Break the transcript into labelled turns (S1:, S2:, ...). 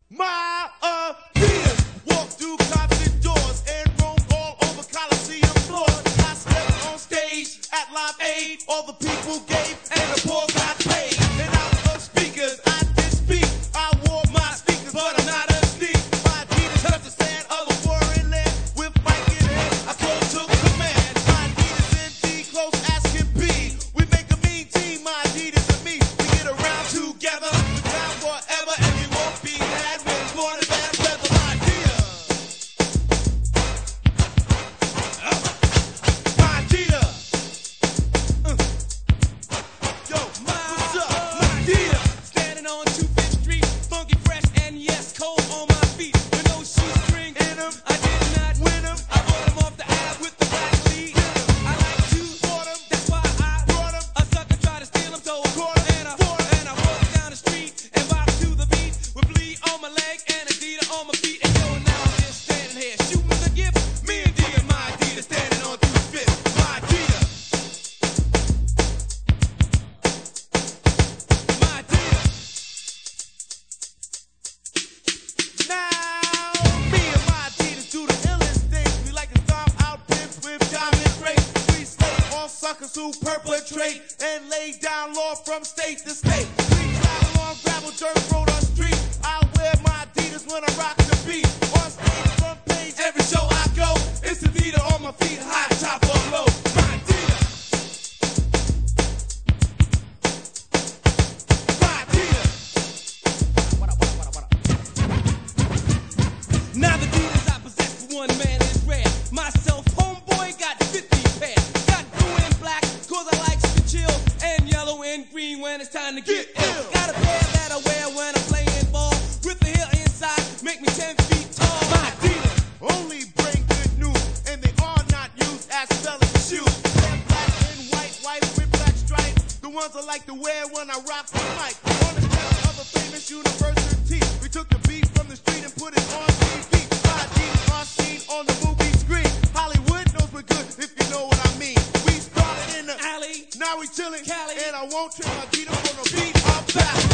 S1: My Adidas walk through concert doors and roam all over Coliseum floors. I stepped on stage at Live Aid. All the people gave and the poor got paid. And out of speakers, I did speak. I wore my sneakers, but I'm not a sneak. My Adidas touched the sand of a foreign land. With Mike in hand, I called took command. My Adidas indeed close as can be. We make a mean team, my Adidas and me. We get around together, the time forever, and we won't be had. We're born in bad weather, my Adidas. My Adidas. Yo, what's up? My Adidas. Standing on 25th Street, funky, fresh, and yes, cold on my feet. With no shoestring in them, I did not win them. I bought them off the ab with the black lead. I like to bought them, that's why I brought them. A sucker tried to steal them, so I caught them and I walked down the street and bopped to the beat with bleed on my leg and Adidas on my feet. And yo, now I'm just standing here shooting the gift. Me and D and my Adidas standing on 25th. My Adidas. My Adidas. Now, me and my Adidas do the illest things. We like to stomp out pimps with diamond rings. We slay all suckers who perpetrate and lay down law from state to state. We travel on gravel, dirt road, or street. I wear my Adidas when I rock the beat. On stage, front page, every show I go. It's Adidas on my feet, high top or low. My Adidas. My Adidas. Now the Adidas I possess for one man is rare. Myself, homeboy, got 50 pairs. Got blue and black, cause I like to chill. And yellow and green when it's time to get ill. Got a pair that I wear when I'm playing ball. With the heel inside, make me 10 feet tall. My Adidas only bring good news, and they are not used as selling shoes. They're black and white with black stripes. The ones I like to wear when I rock the mic. On the steps of a famous university, we took the beat from the street and put it on TV. My Adidas are seen on the movie screen. Hollywood knows we're good, if you know what I mean. We started in the alley, now we chillin', Cali, and I won't trade my Adidas for no beat or back.